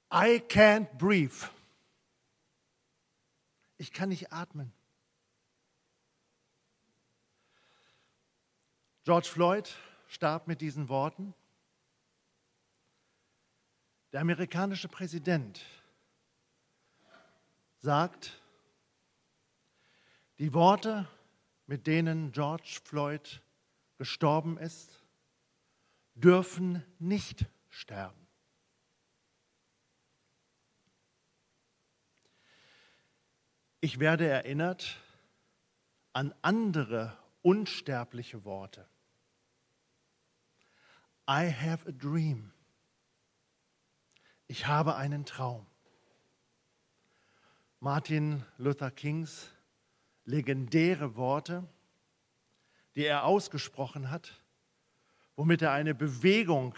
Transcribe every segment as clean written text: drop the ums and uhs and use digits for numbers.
I can't breathe. Ich kann nicht atmen. George Floyd starb mit diesen Worten. Der amerikanische Präsident sagt, die Worte, mit denen George Floyd gestorben ist, dürfen nicht sterben. Ich werde erinnert an andere unsterbliche Worte. I have a dream. Ich habe einen Traum. Martin Luther Kings legendäre Worte, die er ausgesprochen hat, womit er eine Bewegung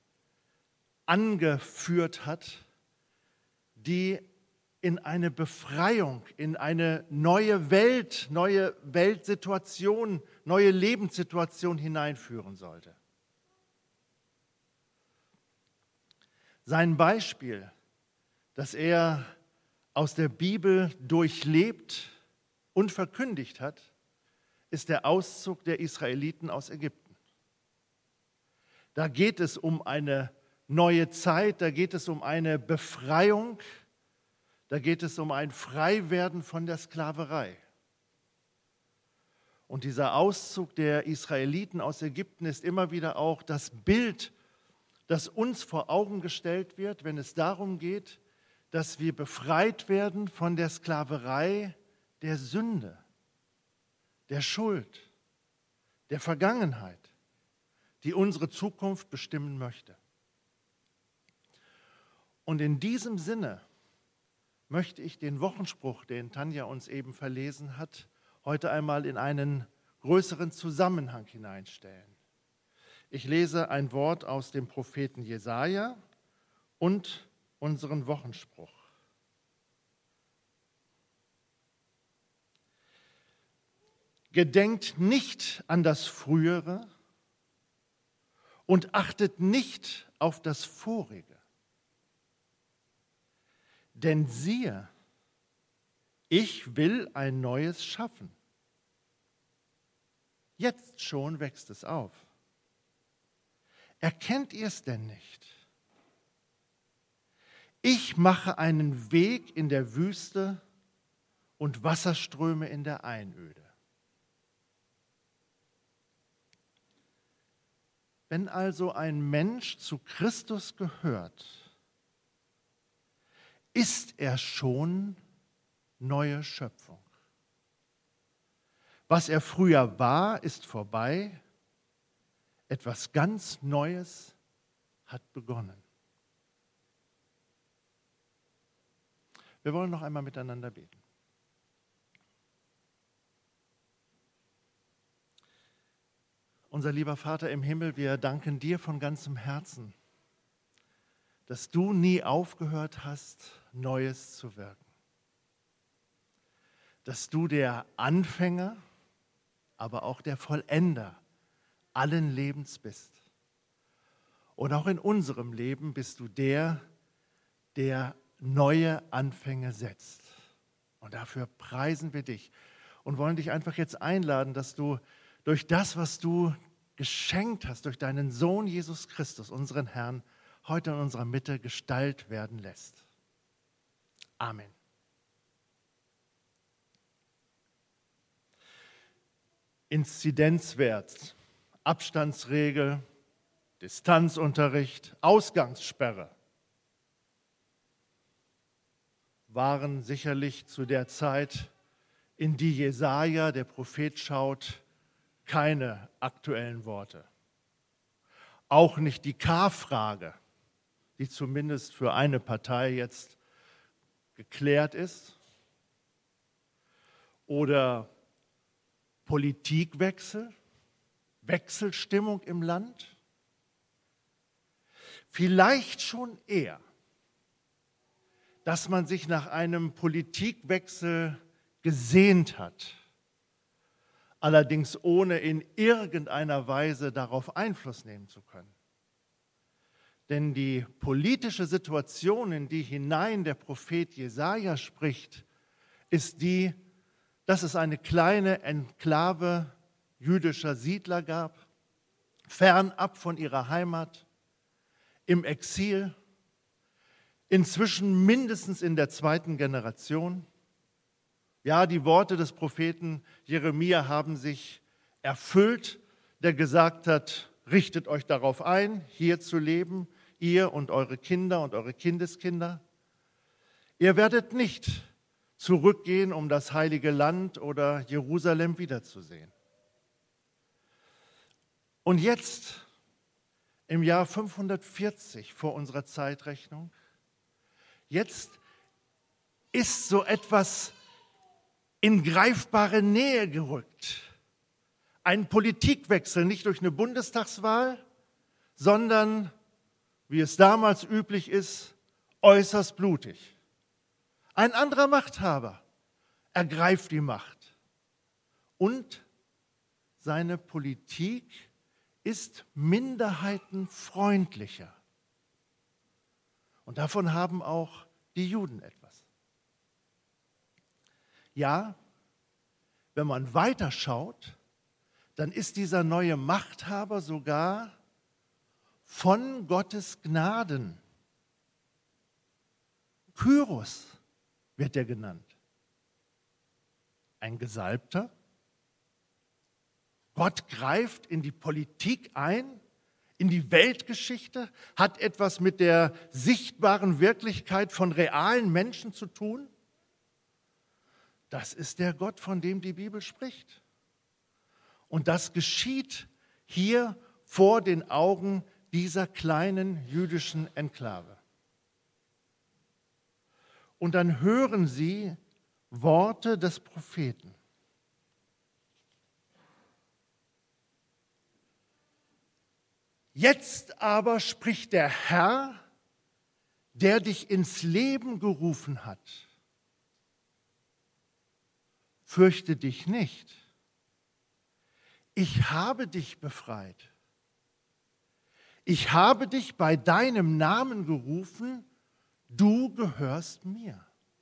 angeführt hat, die in eine Befreiung, in eine neue Welt, neue Weltsituation, neue Lebenssituation hineinführen sollte. Sein Beispiel, das er aus der Bibel durchlebt und verkündigt hat, ist der Auszug der Israeliten aus Ägypten. Da geht es um eine neue Zeit, da geht es um eine Befreiung, da geht es um ein Freiwerden von der Sklaverei. Und dieser Auszug der Israeliten aus Ägypten ist immer wieder auch das Bild, das uns vor Augen gestellt wird, wenn es darum geht, dass wir befreit werden von der Sklaverei der Sünde, der Schuld, der Vergangenheit, die unsere Zukunft bestimmen möchte. Und in diesem Sinne möchte ich den Wochenspruch, den Tanja uns eben verlesen hat, heute einmal in einen größeren Zusammenhang hineinstellen. Ich lese ein Wort aus dem Propheten Jesaja und unseren Wochenspruch. Gedenkt nicht an das Frühere und achtet nicht auf das Vorige. Denn siehe, ich will ein Neues schaffen. Jetzt schon wächst es auf. Erkennt ihr es denn nicht? Ich mache einen Weg in der Wüste und Wasserströme in der Einöde. Wenn also ein Mensch zu Christus gehört, ist er schon neue Schöpfung. Was er früher war, ist vorbei. Etwas ganz Neues hat begonnen. Wir wollen noch einmal miteinander beten. Unser lieber Vater im Himmel, wir danken dir von ganzem Herzen, dass du nie aufgehört hast, Neues zu wirken. Dass du der Anfänger, aber auch der Vollender allen Lebens bist. Und auch in unserem Leben bist du der neue Anfänge setzt. Und dafür preisen wir dich und wollen dich einfach jetzt einladen, dass du durch das, was du geschenkt hast, durch deinen Sohn Jesus Christus, unseren Herrn, heute in unserer Mitte Gestalt werden lässt. Amen. Inzidenzwert, Abstandsregel, Distanzunterricht, Ausgangssperre waren sicherlich zu der Zeit, in die Jesaja, der Prophet, schaut, keine aktuellen Worte. Auch nicht die K-Frage, die zumindest für eine Partei jetzt geklärt ist. Oder Politikwechsel, Wechselstimmung im Land. Vielleicht schon eher, dass man sich nach einem Politikwechsel gesehnt hat, allerdings ohne in irgendeiner Weise darauf Einfluss nehmen zu können. Denn die politische Situation, in die hinein der Prophet Jesaja spricht, ist die, dass es eine kleine Enklave jüdischer Siedler gab, fernab von ihrer Heimat, im Exil, inzwischen mindestens in der 2. Generation. Ja, die Worte des Propheten Jeremia haben sich erfüllt, der gesagt hat, richtet euch darauf ein, hier zu leben, ihr und eure Kinder und eure Kindeskinder. Ihr werdet nicht zurückgehen, um das heilige Land oder Jerusalem wiederzusehen. Und jetzt, im Jahr 540 vor unserer Zeitrechnung, jetzt ist so etwas in greifbare Nähe gerückt. Ein Politikwechsel, nicht durch eine Bundestagswahl, sondern, wie es damals üblich ist, äußerst blutig. Ein anderer Machthaber ergreift die Macht und seine Politik ist minderheitenfreundlicher. Und davon haben auch die Juden etwas. Ja, wenn man weiterschaut, dann ist dieser neue Machthaber sogar von Gottes Gnaden. Kyros wird er genannt. Ein Gesalbter. Gott greift in die Politik ein, in die Weltgeschichte, hat etwas mit der sichtbaren Wirklichkeit von realen Menschen zu tun. Das ist der Gott, von dem die Bibel spricht. Und das geschieht hier vor den Augen dieser kleinen jüdischen Enklave. Und dann hören sie Worte des Propheten. Jetzt aber spricht der Herr, der dich ins Leben gerufen hat. Fürchte dich nicht. Ich habe dich befreit. Ich habe dich bei deinem Namen gerufen, du gehörst mir.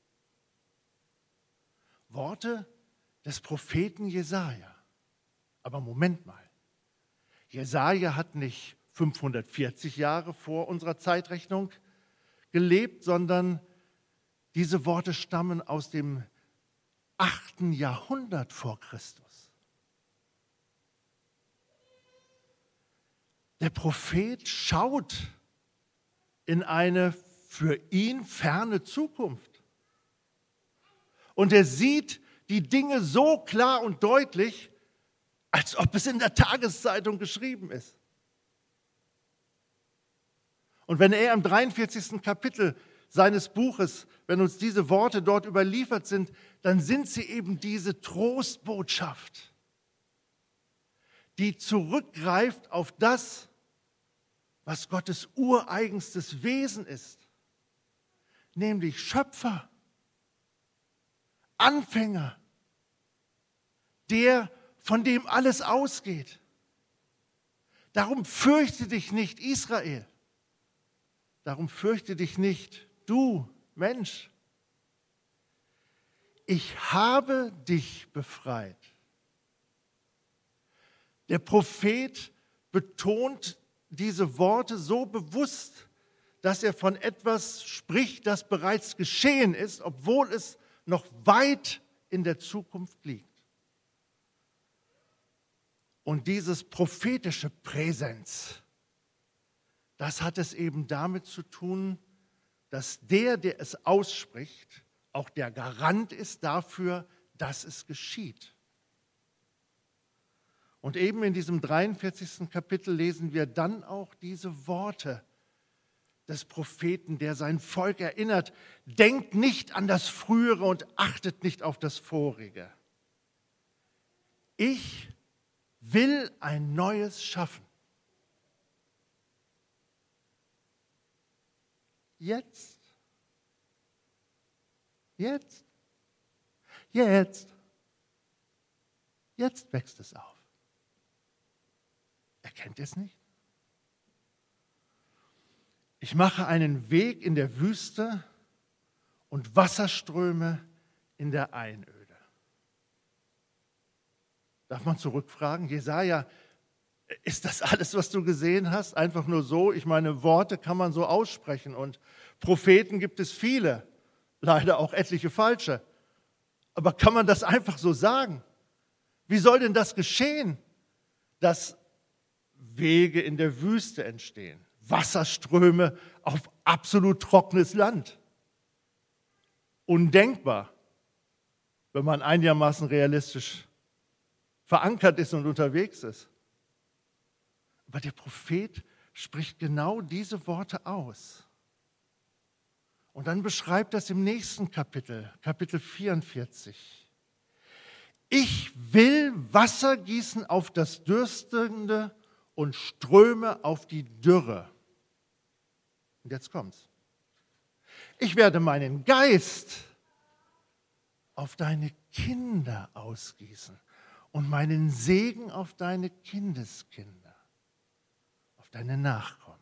Worte des Propheten Jesaja. Aber Moment mal. Jesaja hat nicht 540 Jahre vor unserer Zeitrechnung gelebt, sondern diese Worte stammen aus dem 8. Jahrhundert vor Christus. Der Prophet schaut in eine für ihn ferne Zukunft. Und er sieht die Dinge so klar und deutlich, als ob es in der Tageszeitung geschrieben ist. Und wenn er im 43. Kapitel seines Buches, wenn uns diese Worte dort überliefert sind, dann sind sie eben diese Trostbotschaft, die zurückgreift auf das, was Gottes ureigenstes Wesen ist, nämlich Schöpfer, Anfänger, der, von dem alles ausgeht. Darum fürchte dich nicht, Israel. Darum fürchte dich nicht, du Mensch. Ich habe dich befreit. Der Prophet betont diese Worte so bewusst, dass er von etwas spricht, das bereits geschehen ist, obwohl es noch weit in der Zukunft liegt. Und dieses prophetische Präsens, das hat es eben damit zu tun, dass der es ausspricht, auch der Garant ist dafür, dass es geschieht. Und eben in diesem 43. Kapitel lesen wir dann auch diese Worte des Propheten, der sein Volk erinnert: Denkt nicht an das Frühere und achtet nicht auf das Vorige. Ich will ein Neues schaffen. Jetzt. Jetzt. Jetzt. Jetzt wächst es auf. Erkennt ihr es nicht? Ich mache einen Weg in der Wüste und Wasserströme in der Einöde. Darf man zurückfragen, Jesaja, ist das alles, was du gesehen hast, einfach nur so? Ich meine, Worte kann man so aussprechen und Propheten gibt es viele, leider auch etliche falsche. Aber kann man das einfach so sagen? Wie soll denn das geschehen, dass Wege in der Wüste entstehen, Wasserströme auf absolut trockenes Land? Undenkbar, wenn man einigermaßen realistisch verankert ist und unterwegs ist. Aber der Prophet spricht genau diese Worte aus. Und dann beschreibt das im nächsten Kapitel, Kapitel 44. Ich will Wasser gießen auf das Dürstende und Ströme auf die Dürre. Und jetzt kommt's. Ich werde meinen Geist auf deine Kinder ausgießen und meinen Segen auf deine Kindeskinder, auf deine Nachkommen.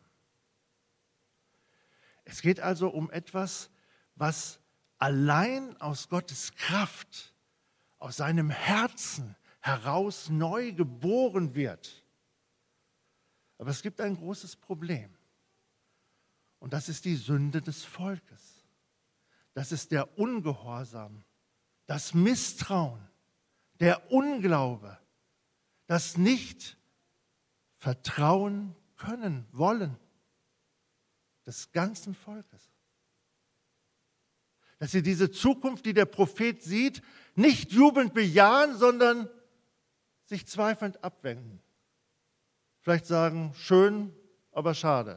Es geht also um etwas, was allein aus Gottes Kraft, aus seinem Herzen heraus neu geboren wird. Aber es gibt ein großes Problem. Und das ist die Sünde des Volkes. Das ist der Ungehorsam, das Misstrauen, der Unglaube, das nicht vertrauen können, wollen des ganzen Volkes. Dass sie diese Zukunft, die der Prophet sieht, nicht jubelnd bejahen, sondern sich zweifelnd abwenden. Vielleicht sagen, schön, aber schade.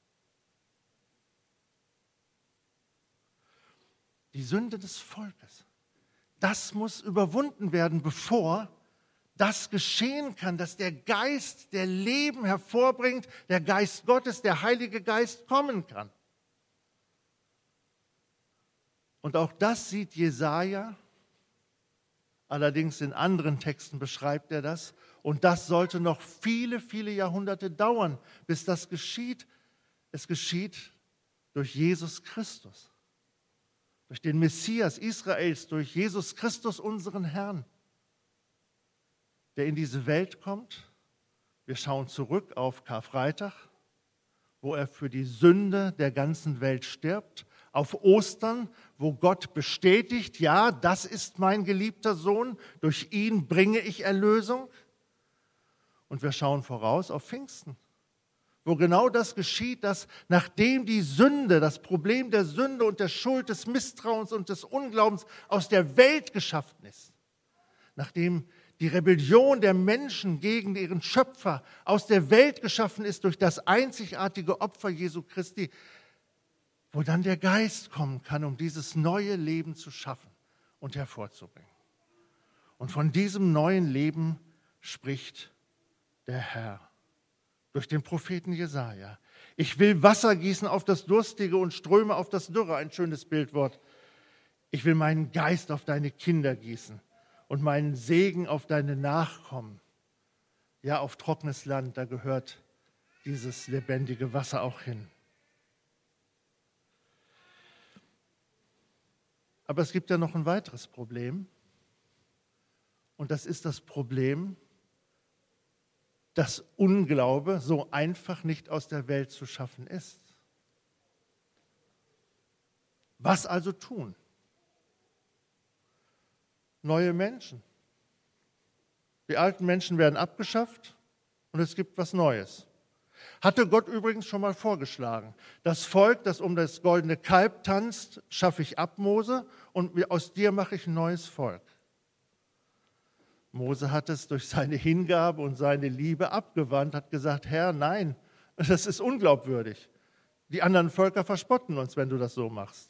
Die Sünde des Volkes, das muss überwunden werden, bevor das geschehen kann, dass der Geist, der Leben hervorbringt, der Geist Gottes, der Heilige Geist kommen kann. Und auch das sieht Jesaja, allerdings in anderen Texten beschreibt er das. Und das sollte noch viele, viele Jahrhunderte dauern, bis das geschieht. Es geschieht durch Jesus Christus, durch den Messias Israels, durch Jesus Christus, unseren Herrn, der in diese Welt kommt. Wir schauen zurück auf Karfreitag, wo er für die Sünde der ganzen Welt stirbt. Auf Ostern, wo Gott bestätigt, ja, das ist mein geliebter Sohn, durch ihn bringe ich Erlösung. Und wir schauen voraus auf Pfingsten, wo genau das geschieht, dass nachdem die Sünde, das Problem der Sünde und der Schuld, des Misstrauens und des Unglaubens aus der Welt geschaffen ist, nachdem die Rebellion der Menschen gegen ihren Schöpfer aus der Welt geschaffen ist durch das einzigartige Opfer Jesu Christi, wo dann der Geist kommen kann, um dieses neue Leben zu schaffen und hervorzubringen. Und von diesem neuen Leben spricht der Herr durch den Propheten Jesaja. Ich will Wasser gießen auf das Durstige und Ströme auf das Dürre, ein schönes Bildwort. Ich will meinen Geist auf deine Kinder gießen und meinen Segen auf deine Nachkommen. Ja, auf trockenes Land, da gehört dieses lebendige Wasser auch hin. Aber es gibt ja noch ein weiteres Problem. Und das ist das Problem, dass Unglaube so einfach nicht aus der Welt zu schaffen ist. Was also tun? Neue Menschen. Die alten Menschen werden abgeschafft und es gibt was Neues. Hatte Gott übrigens schon mal vorgeschlagen. Das Volk, das um das goldene Kalb tanzt, schaffe ich ab, Mose, und aus dir mache ich ein neues Volk. Mose hat es durch seine Hingabe und seine Liebe abgewandt, hat gesagt, Herr, nein, das ist unglaubwürdig. Die anderen Völker verspotten uns, wenn du das so machst.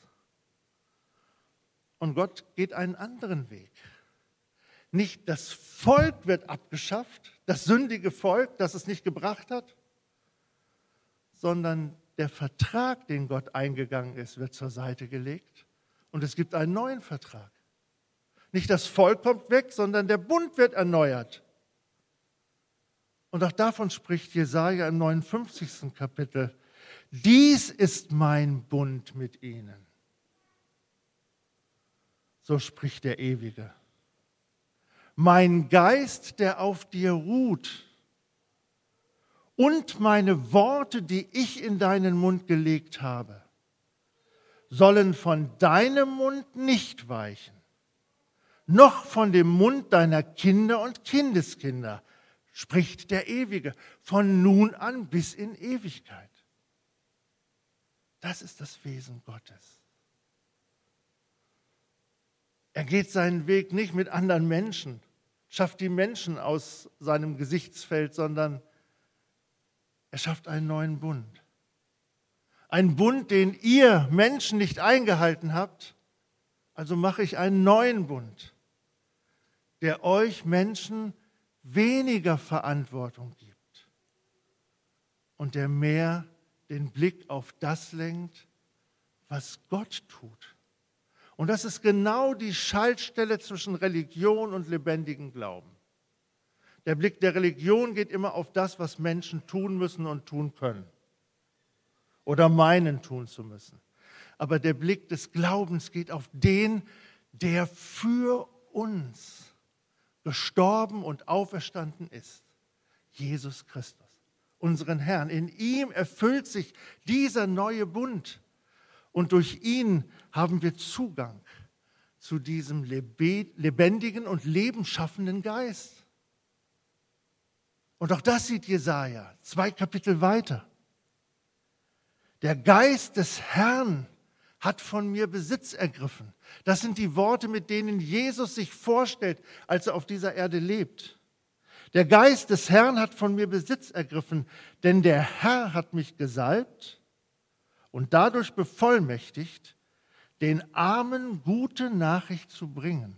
Und Gott geht einen anderen Weg. Nicht das Volk wird abgeschafft, das sündige Volk, das es nicht gebracht hat, sondern der Vertrag, den Gott eingegangen ist, wird zur Seite gelegt und es gibt einen neuen Vertrag. Nicht das Volk kommt weg, sondern der Bund wird erneuert. Und auch davon spricht Jesaja im 59. Kapitel. Dies ist mein Bund mit ihnen. So spricht der Ewige. Mein Geist, der auf dir ruht, und meine Worte, die ich in deinen Mund gelegt habe, sollen von deinem Mund nicht weichen, noch von dem Mund deiner Kinder und Kindeskinder, spricht der Ewige, von nun an bis in Ewigkeit. Das ist das Wesen Gottes. Er geht seinen Weg nicht mit anderen Menschen, schafft die Menschen aus seinem Gesichtsfeld, sondern er schafft einen neuen Bund. Ein Bund, den ihr Menschen nicht eingehalten habt, also mache ich einen neuen Bund, der euch Menschen weniger Verantwortung gibt und der mehr den Blick auf das lenkt, was Gott tut. Und das ist genau die Schaltstelle zwischen Religion und lebendigem Glauben. Der Blick der Religion geht immer auf das, was Menschen tun müssen und tun können oder meinen tun zu müssen. Aber der Blick des Glaubens geht auf den, der für uns gestorben und auferstanden ist, Jesus Christus, unseren Herrn. In ihm erfüllt sich dieser neue Bund und durch ihn haben wir Zugang zu diesem lebendigen und lebensschaffenden Geist. Und auch das sieht Jesaja 2 Kapitel weiter. Der Geist des Herrn hat von mir Besitz ergriffen. Das sind die Worte, mit denen Jesus sich vorstellt, als er auf dieser Erde lebt. Der Geist des Herrn hat von mir Besitz ergriffen, denn der Herr hat mich gesalbt und dadurch bevollmächtigt, den Armen gute Nachricht zu bringen.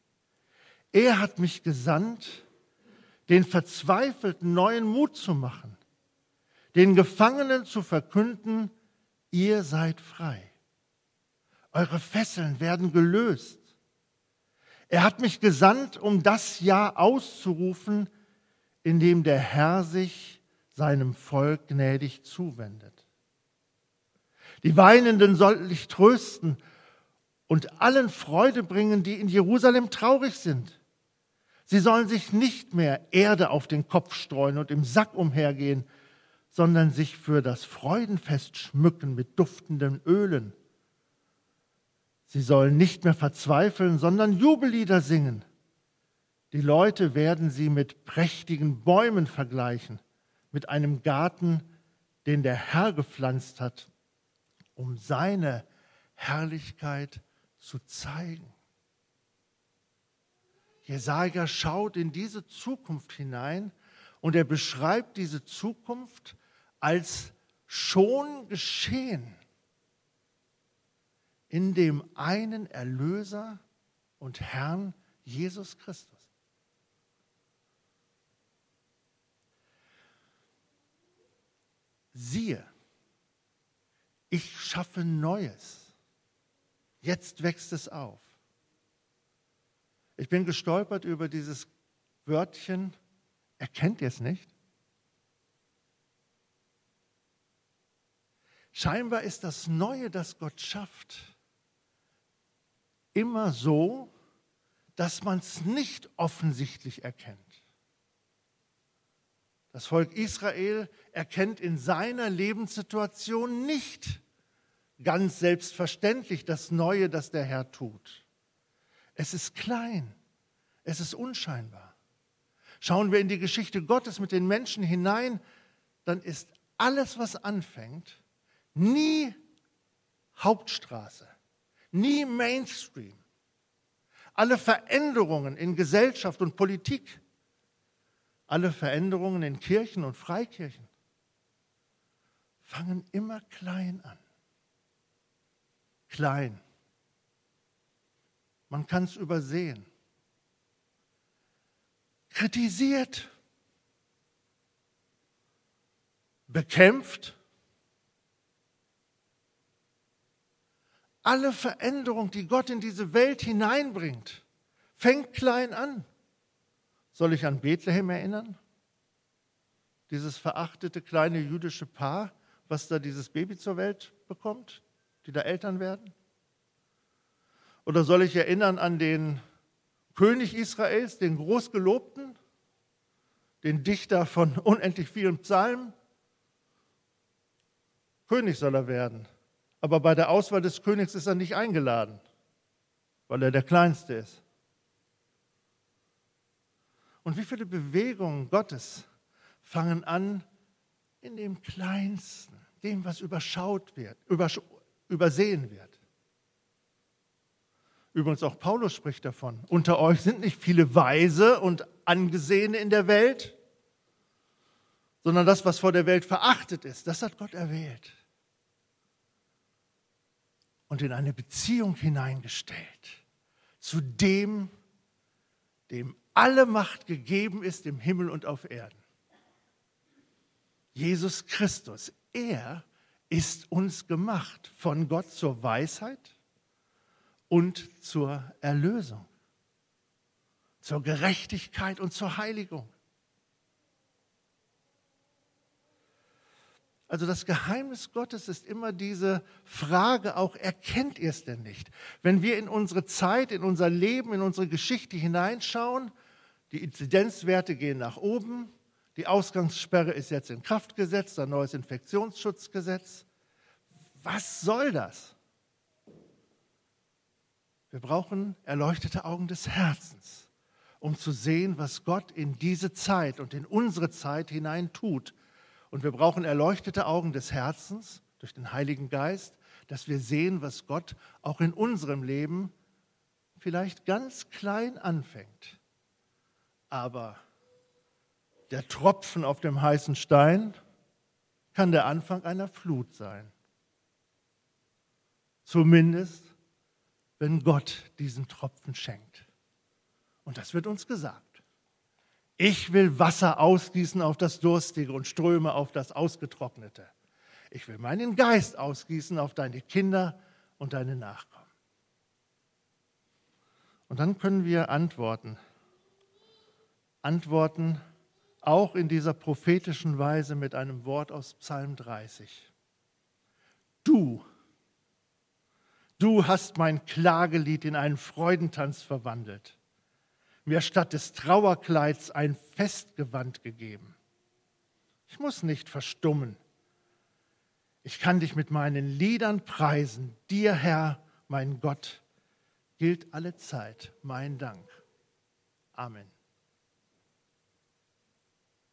Er hat mich gesandt, den Verzweifelten neuen Mut zu machen, den Gefangenen zu verkünden, ihr seid frei. Eure Fesseln werden gelöst. Er hat mich gesandt, um das Jahr auszurufen, in dem der Herr sich seinem Volk gnädig zuwendet. Die Weinenden soll ich trösten und allen Freude bringen, die in Jerusalem traurig sind. Sie sollen sich nicht mehr Erde auf den Kopf streuen und im Sack umhergehen, sondern sich für das Freudenfest schmücken mit duftenden Ölen. Sie sollen nicht mehr verzweifeln, sondern Jubellieder singen. Die Leute werden sie mit prächtigen Bäumen vergleichen, mit einem Garten, den der Herr gepflanzt hat, um seine Herrlichkeit zu zeigen. Jesaja schaut in diese Zukunft hinein und er beschreibt diese Zukunft als schon geschehen in dem einen Erlöser und Herrn Jesus Christus. Siehe, ich schaffe Neues. Jetzt wächst es auf. Ich bin gestolpert über dieses Wörtchen. Erkennt ihr es nicht? Scheinbar ist das Neue, das Gott schafft, immer so, dass man es nicht offensichtlich erkennt. Das Volk Israel erkennt in seiner Lebenssituation nicht ganz selbstverständlich das Neue, das der Herr tut. Es ist klein, es ist unscheinbar. Schauen wir in die Geschichte Gottes mit den Menschen hinein, dann ist alles, was anfängt, nie Hauptstraße, nie Mainstream. Alle Veränderungen in Gesellschaft und Politik, alle Veränderungen in Kirchen und Freikirchen fangen immer klein an. Klein. Man kann es übersehen. Kritisiert, bekämpft. Alle Veränderung, die Gott in diese Welt hineinbringt, fängt klein an. Soll ich an Bethlehem erinnern? Dieses verachtete kleine jüdische Paar, was da dieses Baby zur Welt bekommt, die da Eltern werden? Oder soll ich erinnern an den König Israels, den Großgelobten, den Dichter von unendlich vielen Psalmen? König soll er werden. Aber bei der Auswahl des Königs ist er nicht eingeladen, weil er der Kleinste ist. Und wie viele Bewegungen Gottes fangen an in dem Kleinsten, dem, was überschaut wird, übersehen wird. Übrigens auch Paulus spricht davon. Unter euch sind nicht viele Weise und Angesehene in der Welt, sondern das, was vor der Welt verachtet ist, das hat Gott erwählt und in eine Beziehung hineingestellt zu dem, dem alle Macht gegeben ist im Himmel und auf Erden. Jesus Christus, er ist uns gemacht von Gott zur Weisheit und zur Erlösung, zur Gerechtigkeit und zur Heiligung. Also das Geheimnis Gottes ist immer diese Frage auch, erkennt ihr es denn nicht? Wenn wir in unsere Zeit, in unser Leben, in unsere Geschichte hineinschauen, die Inzidenzwerte gehen nach oben, die Ausgangssperre ist jetzt in Kraft gesetzt, ein neues Infektionsschutzgesetz. Was soll das? Wir brauchen erleuchtete Augen des Herzens, um zu sehen, was Gott in diese Zeit und in unsere Zeit hinein tut. Und wir brauchen erleuchtete Augen des Herzens durch den Heiligen Geist, dass wir sehen, was Gott auch in unserem Leben vielleicht ganz klein anfängt. Aber der Tropfen auf dem heißen Stein kann der Anfang einer Flut sein. Zumindest, wenn Gott diesen Tropfen schenkt. Und das wird uns gesagt. Ich will Wasser ausgießen auf das Durstige und Ströme auf das Ausgetrocknete. Ich will meinen Geist ausgießen auf deine Kinder und deine Nachkommen. Und dann können wir antworten. Antworten auch in dieser prophetischen Weise mit einem Wort aus Psalm 30. Du hast mein Klagelied in einen Freudentanz verwandelt, mir statt des Trauerkleids ein Festgewand gegeben. Ich muss nicht verstummen. Ich kann dich mit meinen Liedern preisen. Dir, Herr, mein Gott, gilt alle Zeit mein Dank. Amen.